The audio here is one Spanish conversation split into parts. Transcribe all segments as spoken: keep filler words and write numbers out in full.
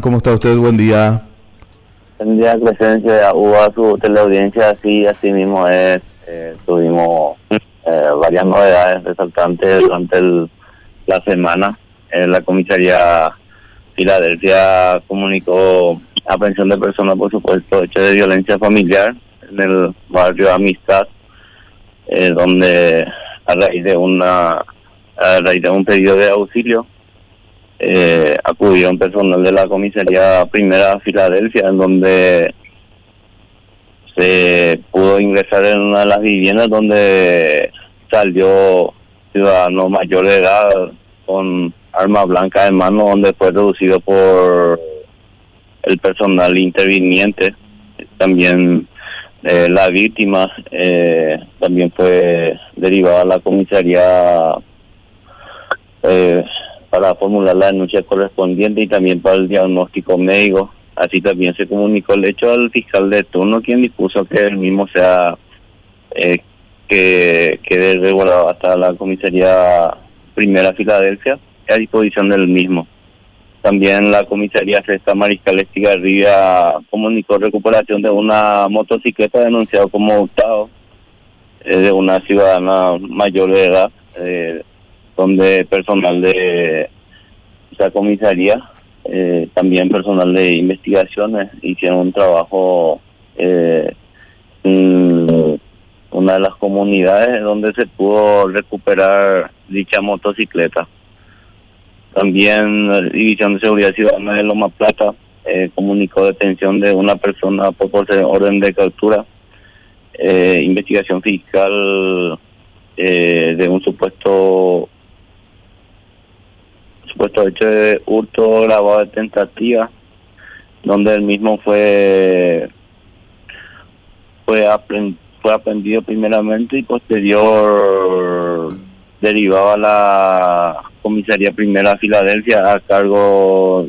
¿Cómo está usted? Buen día. Buen día, Crescencia. Hubo a su teleaudiencia, así, así mismo es. Eh, tuvimos eh, varias novedades resaltantes durante el, la semana. Eh, la comisaría Filadelfia comunicó aprehensión de personas por supuesto hecho de violencia familiar en el barrio Amistad, eh, donde a raíz de una a raíz de un pedido de auxilio eh, acudió un personal de la comisaría Primera Filadelfia, en donde se pudo ingresar en una de las viviendas donde salió ciudadano mayor de edad con arma blanca en mano, donde fue reducido por el personal interviniente. También eh, la víctima eh, también fue derivada a la comisaría eh, para formular la denuncia correspondiente y también para el diagnóstico médico. Así también se comunicó el hecho al fiscal de turno, quien dispuso que el mismo sea eh, que quede resguardado hasta la comisaría Primera Filadelfia a disposición del mismo. También la comisaría Sexta Mariscal Estigarribia comunicó recuperación de una motocicleta denunciada como hurtado eh, de una ciudadana mayor de edad, eh, donde personal de esa comisaría, eh, también personal de investigaciones, hicieron un trabajo eh, en una de las comunidades donde se pudo recuperar dicha motocicleta. También la División de Seguridad Ciudadana de Loma Plata eh, comunicó detención de una persona por posesión orden de captura, eh, investigación fiscal eh, de un supuesto supuesto hecho de hurto grabado de tentativa, donde el mismo fue fue aprend, fue aprendido primeramente y posterior derivado a la comisaría Primera Filadelfia a cargo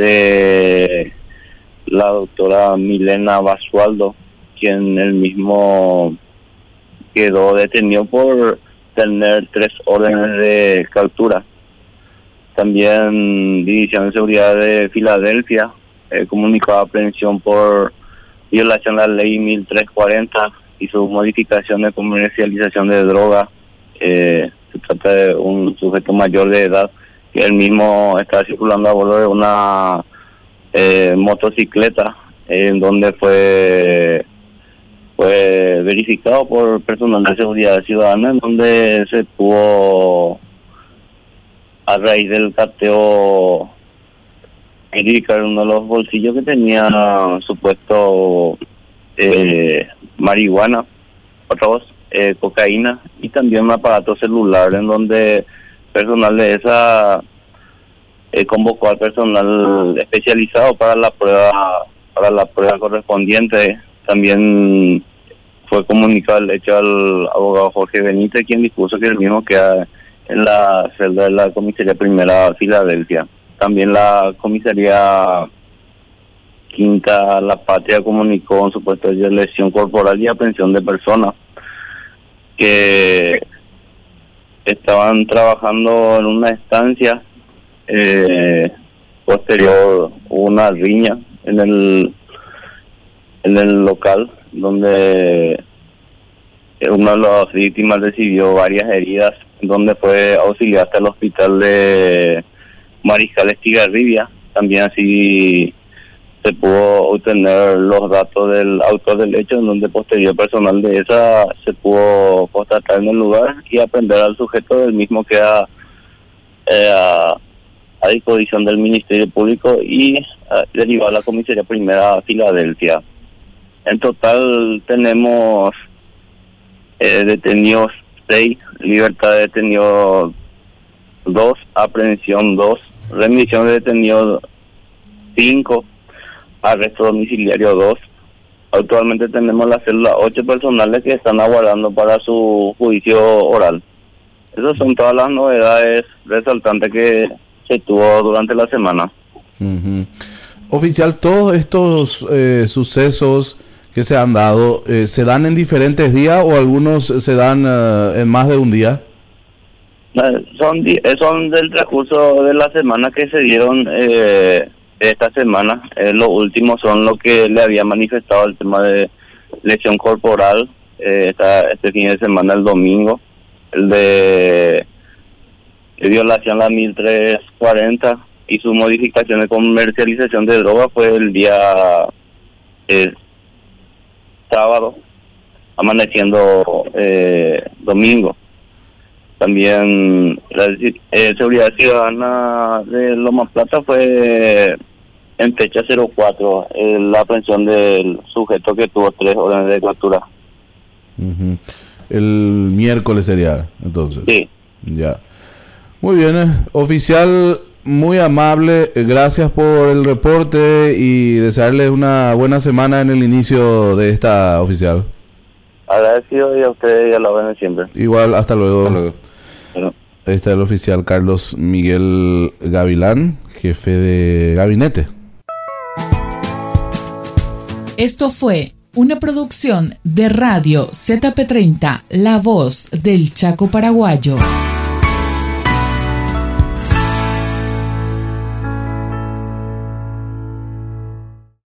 de la doctora Milena Basualdo, quien el mismo quedó detenido por tener tres órdenes de captura. También División de Seguridad de Filadelfia eh, comunicó aprehensión por violación a la ley mil trescientos cuarenta y su modificación de comercialización de droga. Eh, se trata de un sujeto mayor de edad que él mismo estaba circulando a bordo de una eh, motocicleta, eh, en donde fue fue verificado por personal de seguridad ciudadana, en donde se pudo, a raíz del cateo, verificar uno de los bolsillos que tenía supuesto eh, marihuana, otros eh, cocaína y también un aparato celular, en donde personal de esa eh, convocó al personal especializado para la prueba para la prueba correspondiente. También fue comunicado el hecho al abogado Jorge Benítez, quien dispuso que el mismo queda en la celda de la comisaría Primera Filadelfia. También la comisaría Quinta La Patria comunicó un supuesto de lesión corporal y aprehensión de personas que estaban trabajando en una estancia. Eh, posterior hubo una riña en el en el local, donde una de las víctimas recibió varias heridas, donde fue auxiliada hasta el hospital de Mariscal Estigarribia. También así se pudo obtener los datos del autor del hecho, en donde posterior personal de esa se pudo constatar en el lugar y aprender al sujeto del mismo, que a, eh, a, a disposición del Ministerio Público y a, derivado a la comisaría Primera Filadelfia. En total tenemos eh, detenidos seis, libertad de detenidos dos, aprehensión dos, remisión de detenidos cinco, arresto domiciliario dos. Actualmente tenemos la célula ocho personales que están aguardando para su juicio oral. Esas son todas las novedades resaltantes que se tuvo durante la semana. Uh-huh. Oficial, todos estos eh, sucesos que se han dado, eh, ¿se dan en diferentes días o algunos se dan uh, en más de un día? Son, son del transcurso de la semana que se dieron eh, esta semana. Eh, los últimos son los que le había manifestado el tema de lesión corporal eh, esta, este fin de semana, el domingo. El de, de violación a la mil trescientos cuarenta y su modificación de comercialización de drogas fue el día eh, sábado, amaneciendo eh, domingo. También la eh, seguridad ciudadana de Loma Plata fue en fecha cero cuatro eh, la aprehensión del sujeto que tuvo tres órdenes de captura. Uh-huh. El miércoles sería, entonces. Sí. Ya. Muy bien, eh. Oficial, muy amable. Gracias por el reporte y desearle una buena semana en el inicio de esta, oficial. Agradecido y a ustedes y a la orden siempre. Igual, hasta luego. Hasta luego. Bueno. Ahí está el oficial Carlos Miguel Gavilán, jefe de gabinete. Esto fue una producción de Radio Z P treinta, La Voz del Chaco Paraguayo.